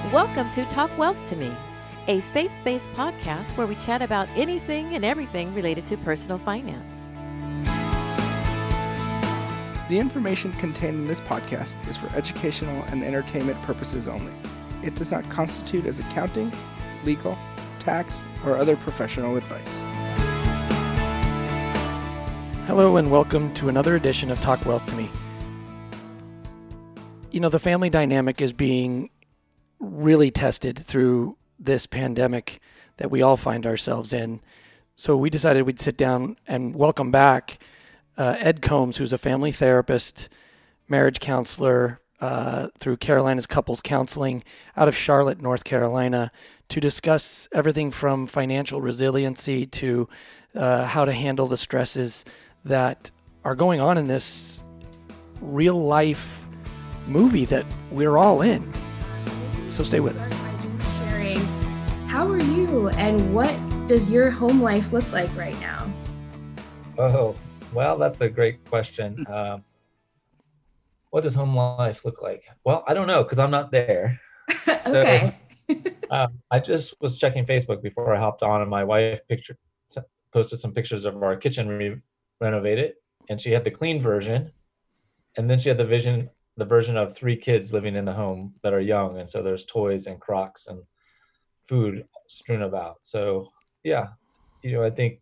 Welcome to Talk Wealth to Me, a safe space podcast where we chat about anything and everything related to personal finance. The information contained in this podcast is for educational and entertainment purposes only. It does not constitute as accounting, legal, tax, or other professional advice. Hello and welcome to another edition of Talk Wealth to Me. You know, the family dynamic is being really tested through this pandemic that we all find ourselves in. So we decided we'd sit down and welcome back Ed Combs, who's a family therapist, marriage counselor through Carolina's Couples Counseling out of Charlotte, North Carolina, to discuss everything from financial resiliency to how to handle the stresses that are going on in this real life movie that we're all in. So stay with us. Just sharing, how are you and what does your home life look like right now? Oh, well, that's a great question. What does home life look like? Well, I don't know because I'm not there. Okay. I just was checking Facebook before I hopped on, and my wife posted some pictures of our kitchen renovated, and she had the clean version, and then she had the version of 3 kids living in the home that are young, and so there's toys and Crocs and food strewn about. So yeah, I think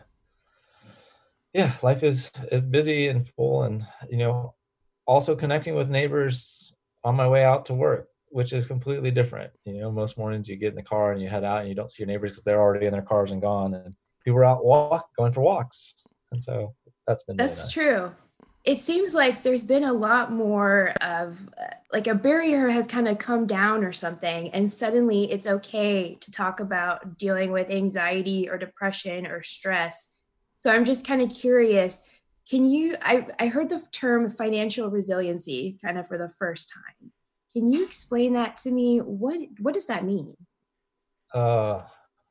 life is busy and full, and also connecting with neighbors on my way out to work, which is completely different. Most mornings you get in the car and you head out and you don't see your neighbors because they're already in their cars and gone, and people are out going for walks, and so that's been That's really nice. true. It seems like there's been a lot more of like a barrier has kind of come down or something. And suddenly it's okay to talk about dealing with anxiety or depression or stress. So I'm just kind of curious, I heard the term financial resiliency kind of for the first time. Can you explain that to me? What does that mean? Wow.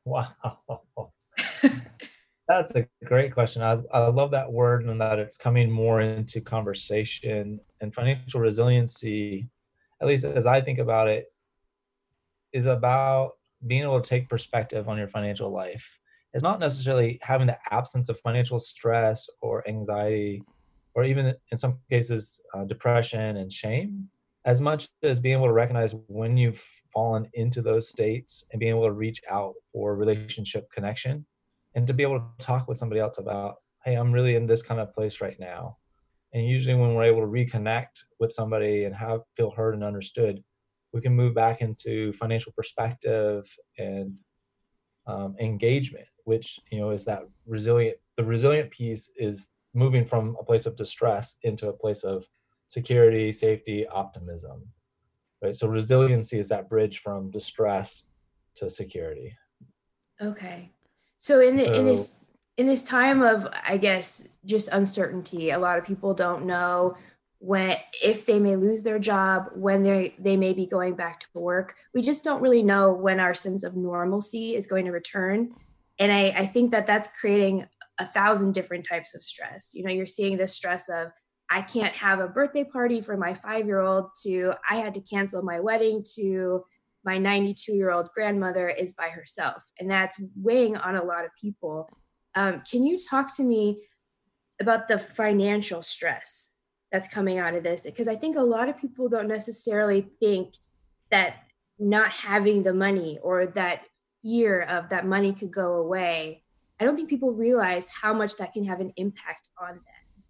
That's a great question. I love that word and that it's coming more into conversation. And financial resiliency, at least as I think about it, is about being able to take perspective on your financial life. It's not necessarily having the absence of financial stress or anxiety, or even in some cases, depression and shame, as much as being able to recognize when you've fallen into those states and being able to reach out for relationship connection. And to be able to talk with somebody else about, hey, I'm really in this kind of place right now. And usually when we're able to reconnect with somebody and feel heard and understood, we can move back into financial perspective and engagement, which, is that resilient. The resilient piece is moving from a place of distress into a place of security, safety, optimism, right? So resiliency is that bridge from distress to security. Okay. So in this time of, I guess, just uncertainty, a lot of people don't know if they may lose their job, when they may be going back to work. We just don't really know when our sense of normalcy is going to return. And I think that's creating 1,000 different types of stress. You're seeing this stress of, I can't have a birthday party for my 5-year-old, to I had to cancel my wedding, to my 92-year-old grandmother is by herself. And that's weighing on a lot of people. Can you talk to me about the financial stress that's coming out of this? Because I think a lot of people don't necessarily think that not having the money or that fear of that money could go away. I don't think people realize how much that can have an impact on them.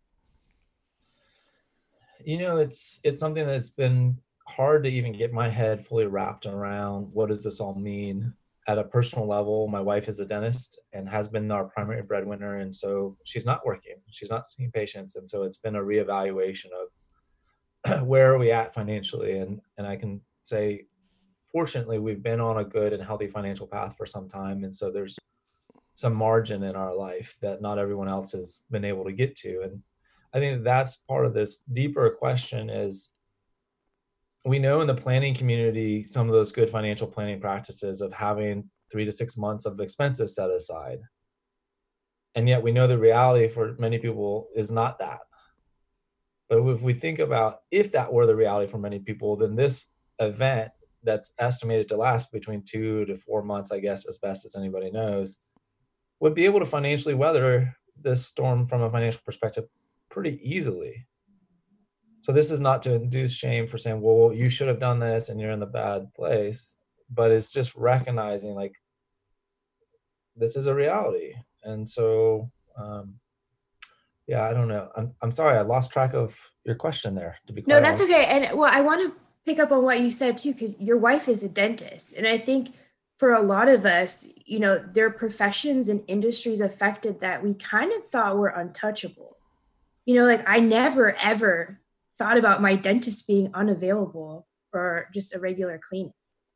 It's something that's been hard to even get my head fully wrapped around. What does this all mean at a personal level? My wife is a dentist and has been our primary breadwinner, and so she's not working, she's not seeing patients, and so it's been a reevaluation of where are we at financially. And I can say, fortunately, we've been on a good and healthy financial path for some time, and so there's some margin in our life that not everyone else has been able to get to. And I think that's part of this deeper question is, we know in the planning community some of those good financial planning practices of having 3 to 6 months of expenses set aside. And yet we know the reality for many people is not that. But if we think about if that were the reality for many people, then this event that's estimated to last between 2 to 4 months, I guess, as best as anybody knows, would be able to financially weather this storm from a financial perspective pretty easily. So this is not to induce shame for saying, well, you should have done this and you're in the bad place, but it's just recognizing like this is a reality. And so, yeah, I don't know. I'm sorry, I lost track of your question there, to be quite No, that's honest. okay. And well, I want to pick up on what you said too, because your wife is a dentist. And I think for a lot of us, you know, there are professions and industries affected that we kind of thought were untouchable. You know, like I never, ever thought about my dentist being unavailable for just a regular cleaning.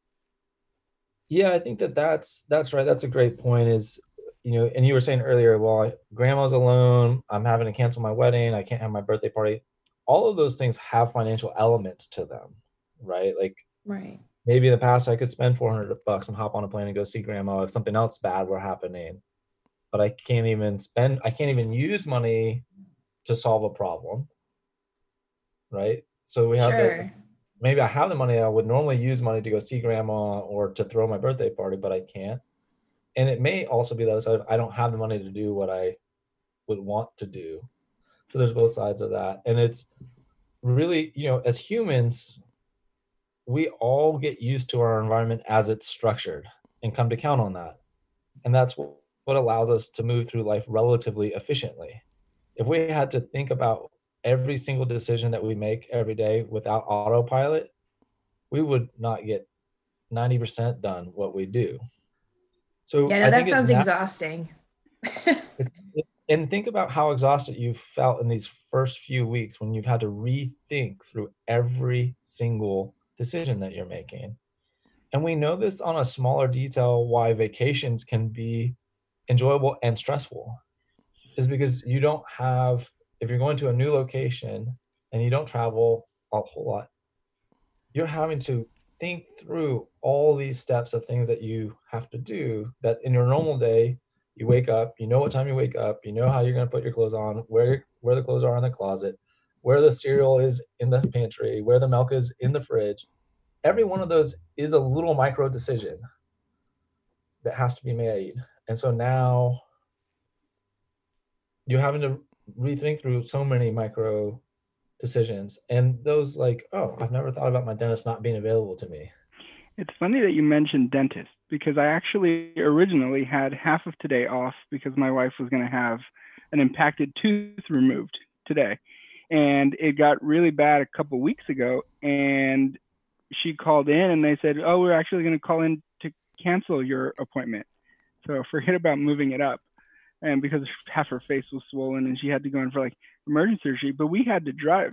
Yeah, I think that's right. That's a great point is, you know, and you were saying earlier, well, grandma's alone, I'm having to cancel my wedding, I can't have my birthday party. All of those things have financial elements to them, right? Like Right. maybe in the past I could spend $400 and hop on a plane and go see grandma if something else bad were happening. But I can't even use money to solve a problem, right? So we have Sure. maybe I have the money, I would normally use money to go see grandma or to throw my birthday party, but I can't. And it may also be the other side of I don't have the money to do what I would want to do. So there's both sides of that. And it's really, you know, as humans, we all get used to our environment as it's structured and come to count on that. And that's what allows us to move through life relatively efficiently. If we had to think about every single decision that we make every day without autopilot, we would not get 90% done what we do. So Yeah, no, I that think sounds exhausting. and think about how exhausted you felt in these first few weeks when you've had to rethink through every single decision that you're making. And we know this on a smaller detail why vacations can be enjoyable and stressful is because you don't have, if you're going to a new location and you don't travel a whole lot, you're having to think through all these steps of things that you have to do that in your normal day, you wake up, you know what time you wake up, you know how you're going to put your clothes on, where the clothes are in the closet, where the cereal is in the pantry, where the milk is in the fridge. Every one of those is a little micro decision that has to be made. And so now you're having to rethink through so many micro decisions, and those like, oh, I've never thought about my dentist not being available to me. It's funny that you mentioned dentist because I actually originally had half of today off because my wife was going to have an impacted tooth removed today. And it got really bad a couple of weeks ago. And she called in and they said, oh, we're actually going to call in to cancel your appointment. So forget about moving it up. And because half her face was swollen and she had to go in for like emergency surgery, but we had to drive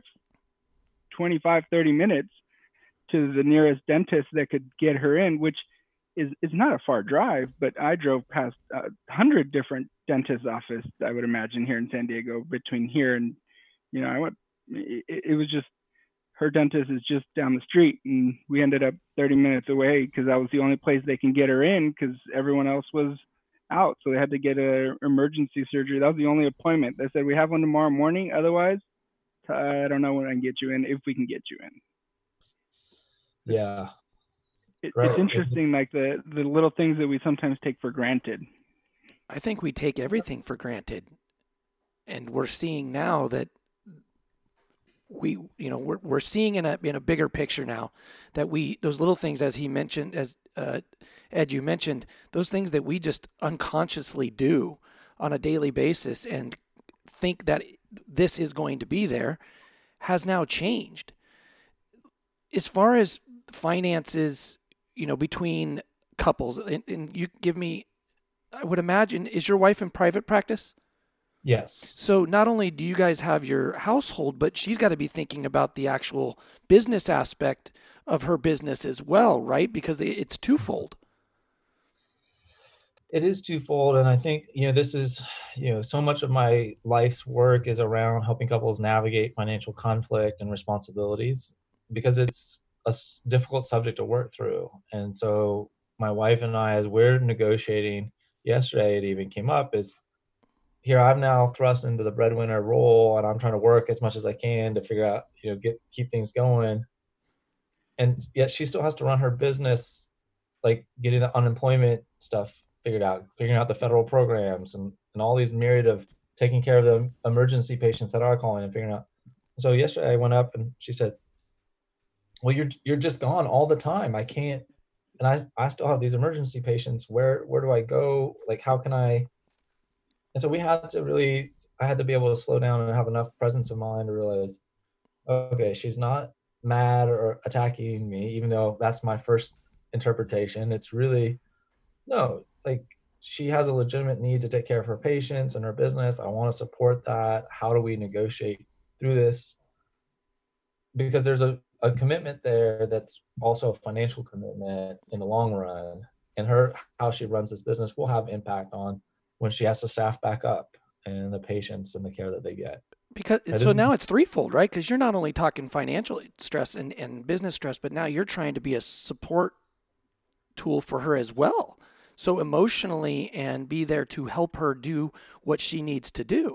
25, 30 minutes to the nearest dentist that could get her in, which is not a far drive, but I drove past 100 different dentist offices, I would imagine, here in San Diego between here and, you know, it was just, her dentist is just down the street and we ended up 30 minutes away because that was the only place they can get her in because everyone else was out. So they had to get an emergency surgery. That was the only appointment. They said, we have one tomorrow morning. Otherwise, I don't know when I can get you in, if we can get you in. Yeah. It's interesting, like the little things that we sometimes take for granted. I think we take everything for granted. And we're seeing now that we're seeing in a bigger picture now that those little things, as he mentioned, as Ed, you mentioned, those things that we just unconsciously do on a daily basis and think that this is going to be there has now changed. As far as finances, between couples, and you give me, I would imagine, is your wife in private practice? Yes. So not only do you guys have your household, but she's got to be thinking about the actual business aspect of her business as well, right? Because it's twofold. It is twofold. And I think, this is, so much of my life's work is around helping couples navigate financial conflict and responsibilities because it's a difficult subject to work through. And so my wife and I, as we're negotiating yesterday, it even came up is, here I'm now thrust into the breadwinner role and I'm trying to work as much as I can to figure out, keep things going. and yet she still has to run her business, like getting the unemployment stuff figured out, figuring out the federal programs and all these myriad of taking care of the emergency patients that are calling and figuring out. So yesterday I went up and she said, well, you're just gone all the time. I can't, and I still have these emergency patients. Where do I go? Like, how can I? And so I had to be able to slow down and have enough presence of mind to realize, okay, she's not mad or attacking me, even though that's my first interpretation. It's really, no, like, she has a legitimate need to take care of her patients and her business. I want to support that. How do we negotiate through this? Because there's a commitment there that's also a financial commitment in the long run. And how she runs this business will have impact on when she has to staff back up and the patients and the care that they get. Because so now it's threefold, right? Because you're not only talking financial stress and business stress, but now you're trying to be a support tool for her as well. So emotionally, and be there to help her do what she needs to do.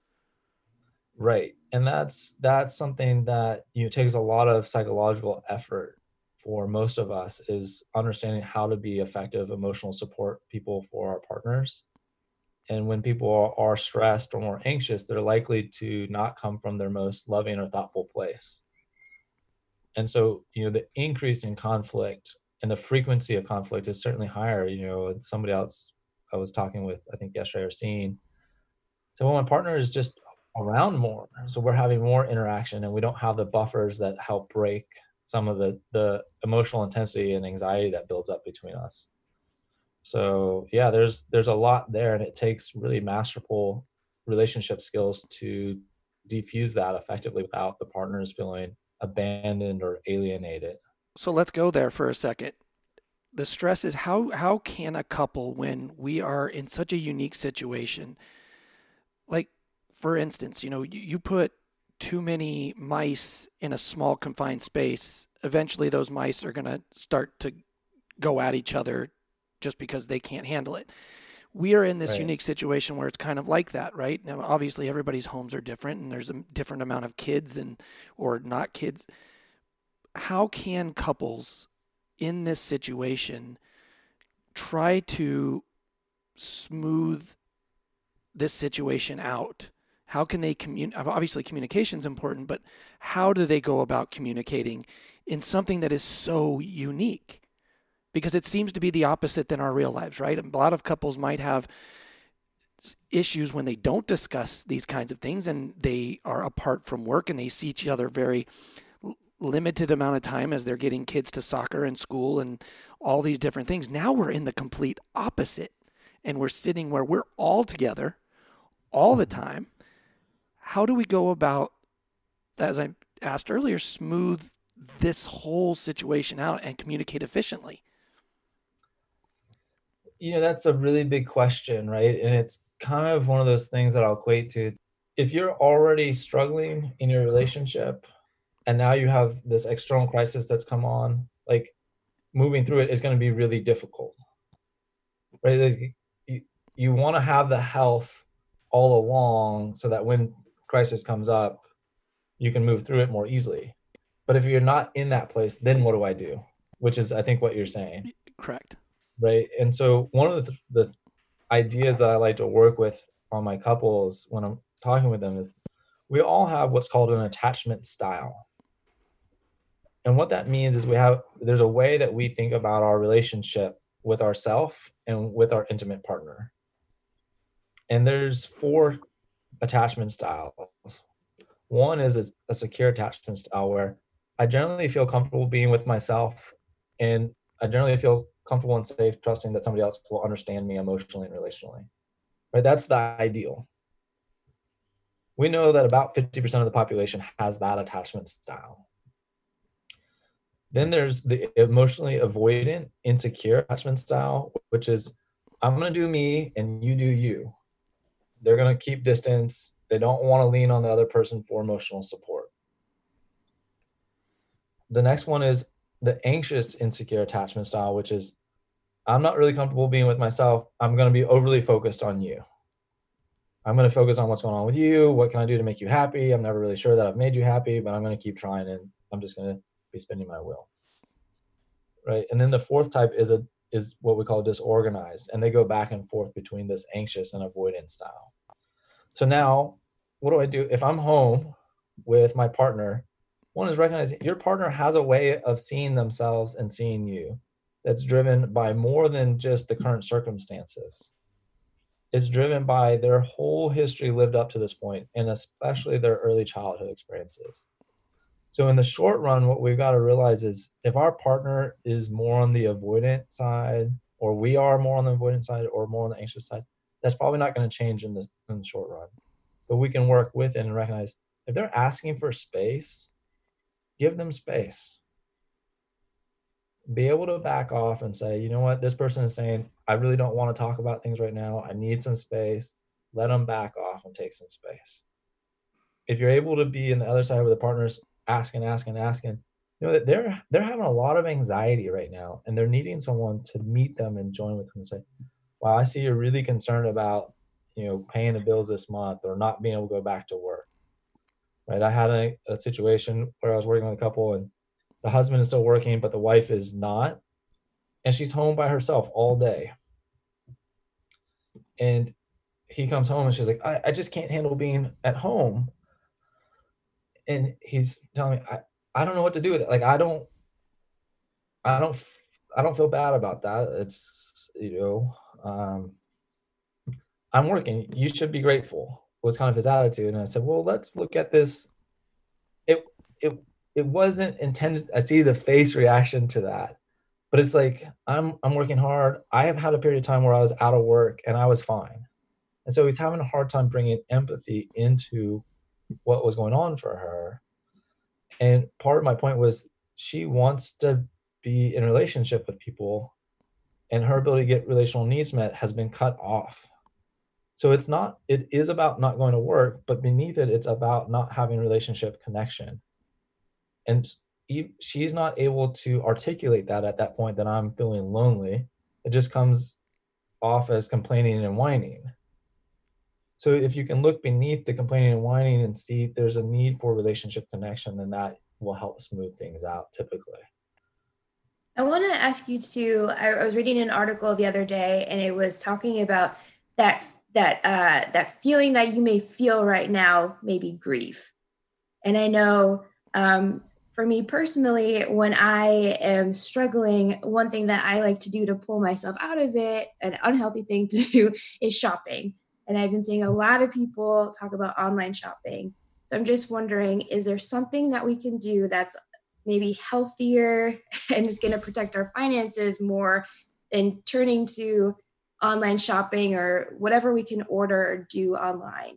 Right. And that's something that, takes a lot of psychological effort for most of us, is understanding how to be effective emotional support people for our partners. And when people are stressed or more anxious, they're likely to not come from their most loving or thoughtful place. And so, the increase in conflict and the frequency of conflict is certainly higher. Somebody else I was talking with, I think yesterday, or seeing, so when my partner is just around more, so we're having more interaction and we don't have the buffers that help break some of the emotional intensity and anxiety that builds up between us. So yeah, there's a lot there, and it takes really masterful relationship skills to defuse that effectively without the partners feeling abandoned or alienated. So let's go there for a second. The stress is how can a couple, when we are in such a unique situation, like, for instance, you put too many mice in a small confined space, eventually those mice are going to start to go at each other just because they can't handle it. We are in this unique situation where it's kind of like that, right? Now, obviously everybody's homes are different and there's a different amount of kids or not kids. How can couples in this situation try to smooth this situation out? How can they obviously communication is important, but how do they go about communicating in something that is so unique? Because it seems to be the opposite than our real lives, right? A lot of couples might have issues when they don't discuss these kinds of things and they are apart from work and they see each other very limited amount of time as they're getting kids to soccer and school and all these different things. Now we're in the complete opposite, and we're sitting where we're all together all the time. How do we go about, as I asked earlier, smooth this whole situation out and communicate efficiently? That's a really big question, right? And it's kind of one of those things that I'll equate to. If you're already struggling in your relationship and now you have this external crisis that's come on, like, moving through it is going to be really difficult, right? Like, you want to have the health all along so that when crisis comes up, you can move through it more easily. But if you're not in that place, then what do I do? Which is, I think, what you're saying. Correct. Right. And so one of the ideas that I like to work with on my couples when I'm talking with them is we all have what's called an attachment style. And what that means is there's a way that we think about our relationship with ourselves and with our intimate partner. And there's 4 attachment styles. One is a secure attachment style where I generally feel comfortable being with myself, and I generally feel comfortable and safe trusting that somebody else will understand me emotionally and relationally. Right? That's the ideal. We know that about 50% of the population has that attachment style. Then there's the emotionally avoidant, insecure attachment style, which is, I'm going to do me and you do you. They're going to keep distance. They don't want to lean on the other person for emotional support. The next one is the anxious, insecure attachment style, which is, I'm not really comfortable being with myself. I'm going to be overly focused on you. I'm going to focus on what's going on with you. What can I do to make you happy? I'm never really sure that I've made you happy, but I'm going to keep trying, and I'm just going to be spinning my wheels, right? And then the fourth type is what we call disorganized, and they go back and forth between this anxious and avoidant style. So now, what do I do if I'm home with my partner? One is recognizing your partner has a way of seeing themselves and seeing you that's driven by more than just the current circumstances. It's driven by their whole history lived up to this point, and especially their early childhood experiences. So in the short run, what we've got to realize is if our partner is more on the avoidant side, or we are more on the avoidant side, or more on the anxious side, that's probably not going to change in the short run. But we can work with it and recognize if they're asking for space, give them space. Be able to back off and say, you know what, this person is saying, I really don't want to talk about things right now. I need some space. Let them back off and take some space. If you're able to be in the other side where the partner's asking, you know that they're having a lot of anxiety right now, and they're needing someone to meet them and join with them and say, wow, I see you're really concerned about, you know, paying the bills this month or not being able to go back to work. Right? I had a situation where I was working with a couple, and the husband is still working, but the wife is not. And she's home by herself all day. And he comes home and she's like, I just can't handle being at home. And he's telling me, I don't know what to do with it. Like, I don't feel bad about that. It's, you know, I'm working. You should be grateful, was kind of his attitude. And I said, well, let's look at this. It wasn't intended. I see the face reaction to that, but it's like, I'm working hard. I have had a period of time where I was out of work and I was fine. And so he's having a hard time bringing empathy into what was going on for her. And part of my point was she wants to be in a relationship with people, and her ability to get relational needs met has been cut off. So it is about not going to work, but beneath it, it's about not having relationship connection. And she's not able to articulate that at that point, that I'm feeling lonely. It just comes off as complaining and whining. So if you can look beneath the complaining and whining and see there's a need for relationship connection, then that will help smooth things out typically. I want to ask you too, I was reading an article the other day, and it was talking about that feeling that you may feel right now, maybe grief. And I know for me personally, when I am struggling, one thing that I like to do to pull myself out of it, an unhealthy thing to do, is shopping. And I've been seeing a lot of people talk about online shopping. So I'm just wondering, is there something that we can do that's maybe healthier and is going to protect our finances more than turning to online shopping or whatever we can order or do online?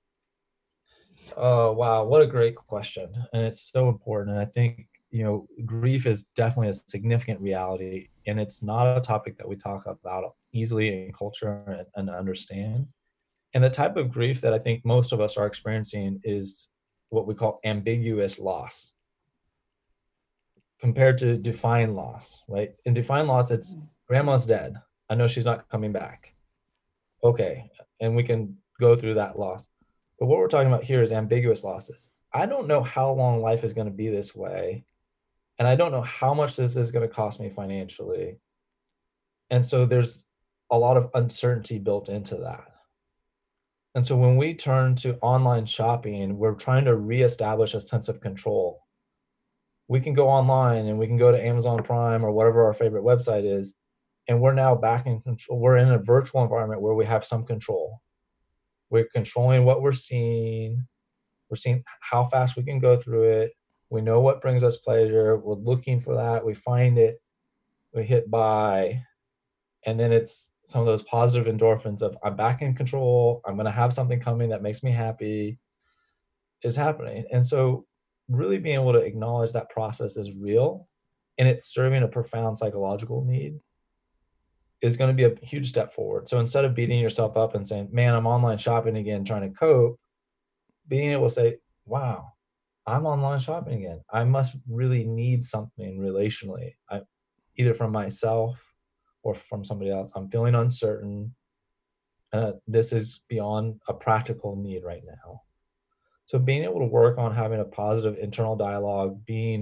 Oh, wow. What a great question. And it's so important. And I think, you know, grief is definitely a significant reality, and it's not a topic that we talk about easily in culture and understand. And the type of grief that I think most of us are experiencing is what we call ambiguous loss compared to defined loss, right? In defined loss, it's grandma's dead. I know she's not coming back. Okay. And we can go through that loss. But what we're talking about here is ambiguous losses. I don't know how long life is going to be this way. And I don't know how much this is going to cost me financially. And so there's a lot of uncertainty built into that. And so when we turn to online shopping, we're trying to reestablish a sense of control. We can go online and we can go to Amazon Prime or whatever our favorite website is, and we're now back in control. We're in a virtual environment where we have some control. We're controlling what we're seeing. We're seeing how fast we can go through it. We know what brings us pleasure. We're looking for that. We find it. We hit buy. And then it's some of those positive endorphins of I'm back in control. I'm going to have something coming that makes me happy is happening. And so really being able to acknowledge that process is real and it's serving a profound psychological need is going to be a huge step forward. So instead of beating yourself up and saying, man, I'm online shopping again, trying to cope, being able to say, wow, I'm online shopping again. I must really need something relationally, either from myself or from somebody else. I'm feeling uncertain. This is beyond a practical need right now. So being able to work on having a positive internal dialogue, being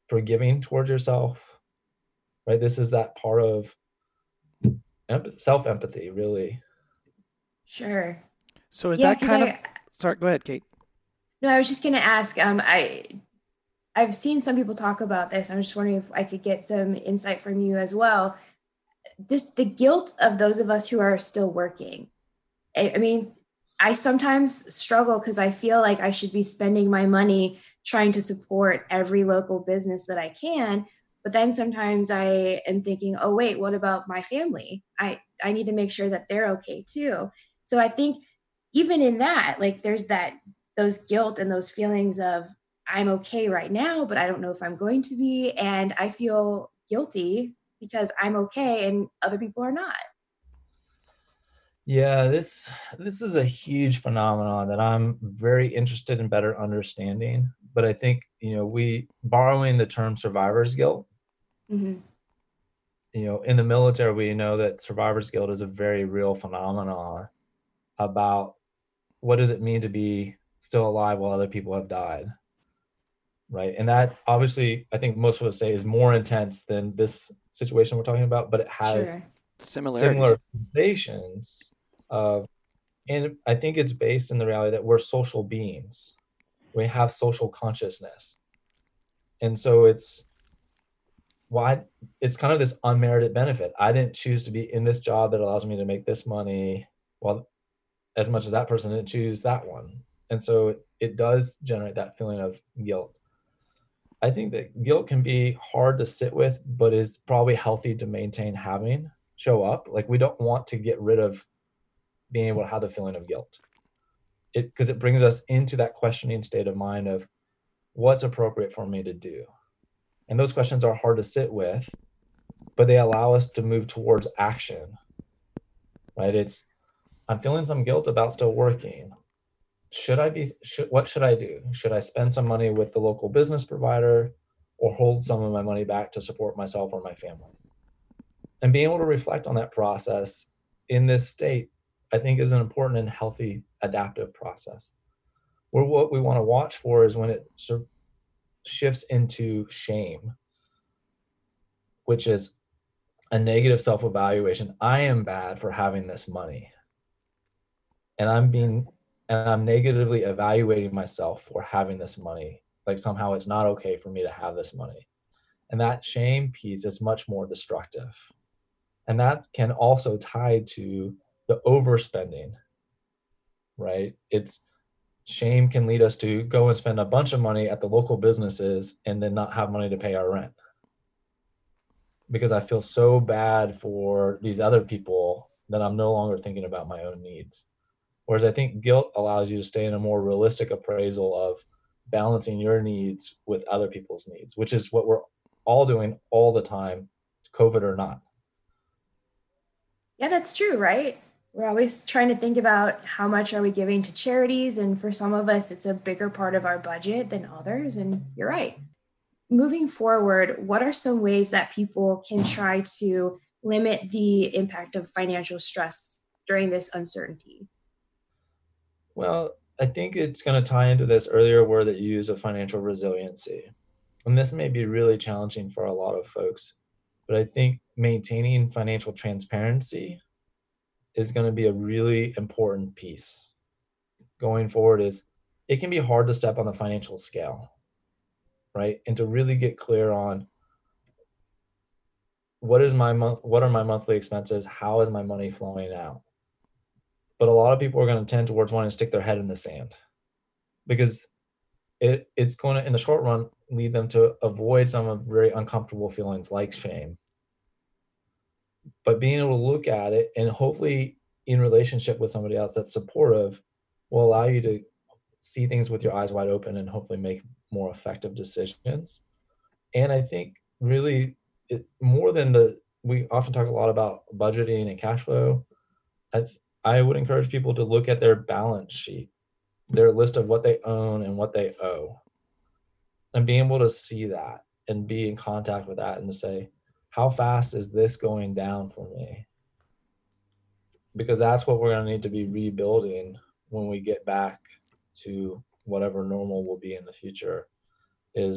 forgiving towards yourself, right? This is that part of self-empathy, really. Sure. So is Yeah, that because kind of, sorry, go ahead, Kate. no, I was just going to ask. I've seen some people talk about this. I'm just wondering if I could get some insight from you as well. The guilt of those of us who are still working. I mean, I sometimes struggle because I feel like I should be spending my money trying to support every local business that I can. But then sometimes I am thinking, oh, wait, what about my family? I need to make sure that they're okay too. So I think even in that, like there's those guilt and those feelings of I'm okay right now, but I don't know if I'm going to be. And I feel guilty because I'm okay and other people are not. Yeah, this is a huge phenomenon that I'm very interested in better understanding. But I think, we borrowing the term survivor's guilt, Mm-hmm. In the military, we know that survivor's guilt is a very real phenomenon about what does it mean to be still alive while other people have died, right? And that obviously, I think most of us say is more intense than this situation we're talking about, but it has Sure. Similarities. similar sensations of, and I think it's based in the reality that we're social beings. We have social consciousness. And so it's kind of this unmerited benefit. I didn't choose to be in this job that allows me to make this money, well, as much as that person didn't choose that one. And so it does generate that feeling of guilt. I think that guilt can be hard to sit with, but is probably healthy to maintain show up. Like we don't want to get rid of being able to have the feeling of guilt. Because it brings us into that questioning state of mind of what's appropriate for me to do. And those questions are hard to sit with, but they allow us to move towards action, right? I'm feeling some guilt about still working. What should I do? Should I spend some money with the local business provider or hold some of my money back to support myself or my family? And being able to reflect on that process in this state, I think is an important and healthy adaptive process. Where what we want to watch for is when it sort of shifts into shame, which is a negative self-evaluation. I am bad for having this money. And I'm negatively evaluating myself for having this money. Like somehow it's not okay for me to have this money. And that shame piece is much more destructive. And that can also tie to the overspending, right? Shame can lead us to go and spend a bunch of money at the local businesses and then not have money to pay our rent. Because I feel so bad for these other people that I'm no longer thinking about my own needs. Whereas I think guilt allows you to stay in a more realistic appraisal of balancing your needs with other people's needs, which is what we're all doing all the time, COVID or not. Yeah, that's true, right? We're always trying to think about how much are we giving to charities. And for some of us, it's a bigger part of our budget than others. And you're right. Moving forward, what are some ways that people can try to limit the impact of financial stress during this uncertainty? Well, I think it's going to tie into this earlier word that you use of financial resiliency. And this may be really challenging for a lot of folks, but I think maintaining financial transparency is going to be a really important piece going forward. It can be hard to step on the financial scale, right? And to really get clear on what are my monthly expenses? How is my money flowing out? But a lot of people are going to tend towards wanting to stick their head in the sand because it's going to, in the short run, lead them to avoid some of very uncomfortable feelings like shame. But being able to look at it and hopefully in relationship with somebody else that's supportive will allow you to see things with your eyes wide open and hopefully make more effective decisions. And I think really more than we often talk a lot about budgeting and cash flow. I would encourage people to look at their balance sheet, their list of what they own and what they owe, and being able to see that and be in contact with that and to say, how fast is this going down for me? Because that's what we're going to need to be rebuilding when we get back to whatever normal will be in the future, is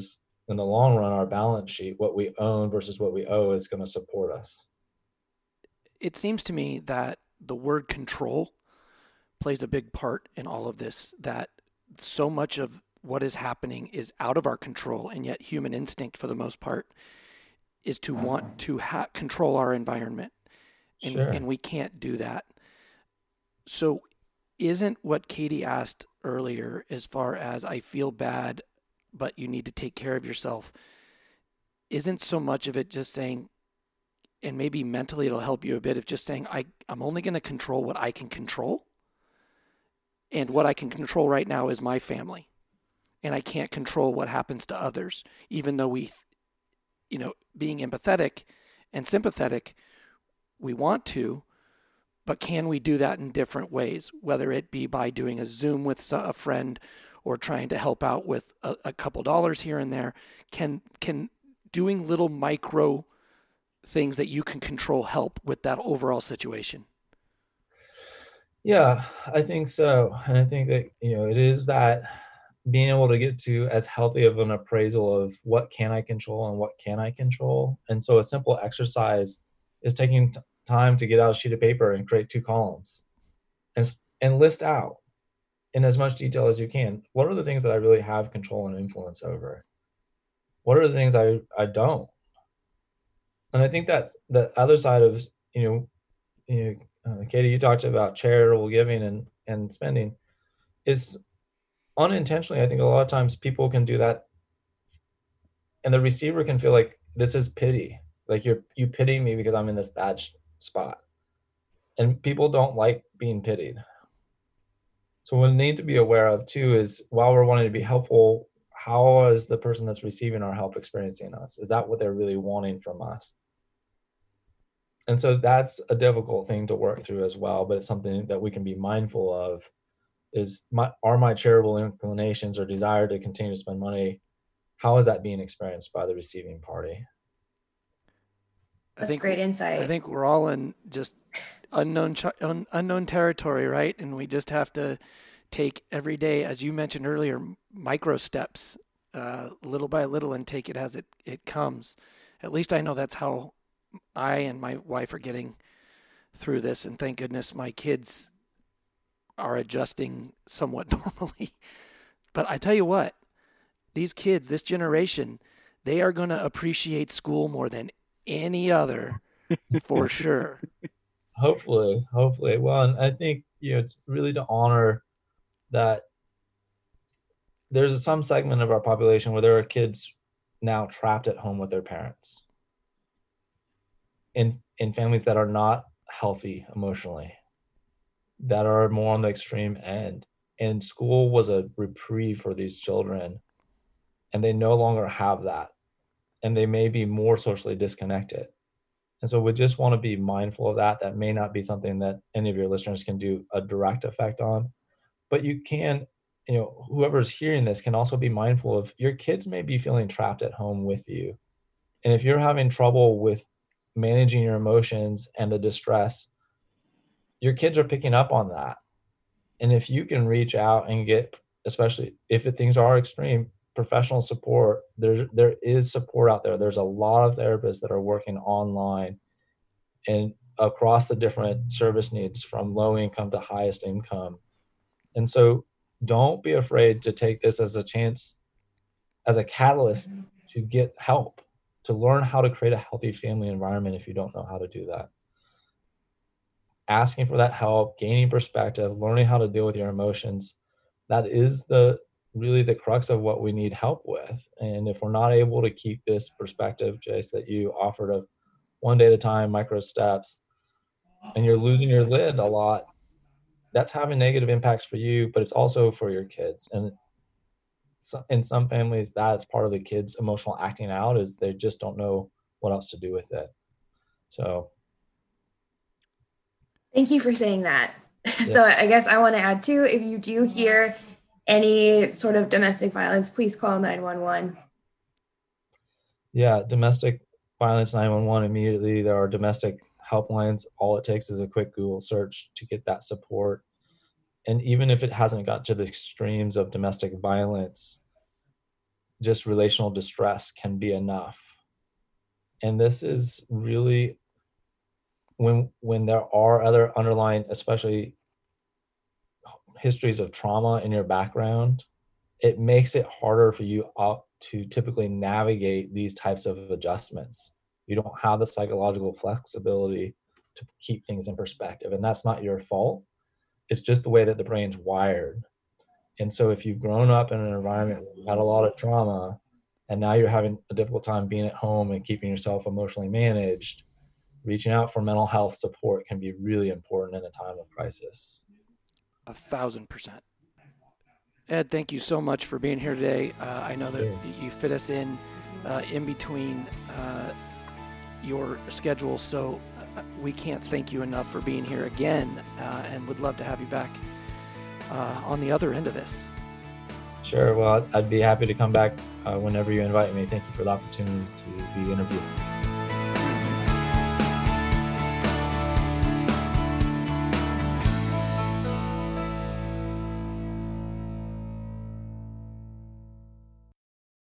in the long run, our balance sheet, what we own versus what we owe, is going to support us. It seems to me that the word control plays a big part in all of this, that so much of what is happening is out of our control, and yet human instinct for the most part is to want to control our environment, and, Sure. and we can't do that. So isn't what Katie asked earlier, as far as I feel bad but you need to take care of yourself, isn't so much of it just saying, and maybe mentally it'll help you a bit, of just saying, I'm only going to control what I can control, and what I can control right now is my family, and I can't control what happens to others, even though we, being empathetic and sympathetic, we want to, but can we do that in different ways, whether it be by doing a Zoom with a friend or trying to help out with a couple dollars here and there? Can doing little micro things that you can control help with that overall situation? Yeah, I think so. And I think that, it is that being able to get to as healthy of an appraisal of what can I control and what can I control. And so a simple exercise is taking time to get out a sheet of paper and create 2 columns and list out in as much detail as you can, what are the things that I really have control and influence over? What are the things I don't? And I think that the other side of, Katie, you talked about charitable giving and spending, is unintentionally, I think a lot of times people can do that, and the receiver can feel like this is pity, like you pity me because I'm in this bad spot, and people don't like being pitied. So what we need to be aware of too is, while we're wanting to be helpful, how is the person that's receiving our help experiencing us? Is that what they're really wanting from us? And so that's a difficult thing to work through as well, but it's something that we can be mindful of, is are my charitable inclinations or desire to continue to spend money, how is that being experienced by the receiving party? That's great insight. I think we're all in just unknown territory, right? And we just have to take every day, as you mentioned earlier, micro steps, little by little, and take it as it comes. At least I know that's how I and my wife are getting through this, and thank goodness my kids are adjusting somewhat normally. But I tell you what, these kids, this generation, they are going to appreciate school more than any other, for sure. Hopefully. Well, and I think, really to honor that there's some segment of our population where there are kids now trapped at home with their parents in families that are not healthy emotionally, that are more on the extreme end. And school was a reprieve for these children, and they no longer have that. And they may be more socially disconnected. And so we just want to be mindful of that. That may not be something that any of your listeners can do a direct effect on, but you can, whoever's hearing this can also be mindful of, your kids may be feeling trapped at home with you. And if you're having trouble with managing your emotions and the distress, your kids are picking up on that. And if you can reach out and get, especially if things are extreme, professional support, there is support out there. There's a lot of therapists that are working online and across the different service needs, from low income to highest income. And so don't be afraid to take this as a chance, as a catalyst to get help, to learn how to create a healthy family environment if you don't know how to do that. Asking for that help, gaining perspective, learning how to deal with your emotions, that is really the crux of what we need help with. And if we're not able to keep this perspective, Jace, that you offered of one day at a time, micro steps, and you're losing your lid a lot, that's having negative impacts for you, but it's also for your kids. And in some families, that's part of the kids' emotional acting out, is they just don't know what else to do with it. So thank you for saying that. Yeah. So I guess I want to add too, if you do hear any sort of domestic violence, please call 911. Yeah, domestic violence 911 immediately. There are domestic helplines. All it takes is a quick Google search to get that support. And even if it hasn't got to the extremes of domestic violence, just relational distress can be enough. And this is really when there are other underlying, especially histories of trauma in your background, it makes it harder for you to typically navigate these types of adjustments. You don't have the psychological flexibility to keep things in perspective. And that's not your fault. It's just the way that the brain's wired. And so if you've grown up in an environment where you had a lot of trauma, and now you're having a difficult time being at home and keeping yourself emotionally managed, reaching out for mental health support can be really important in a time of crisis. 1,000%. Ed, thank you so much for being here today. I know that you fit us in between your schedule, so we can't thank you enough for being here again, and would love to have you back on the other end of this. Sure. Well, I'd be happy to come back whenever you invite me. Thank you for the opportunity to be interviewed.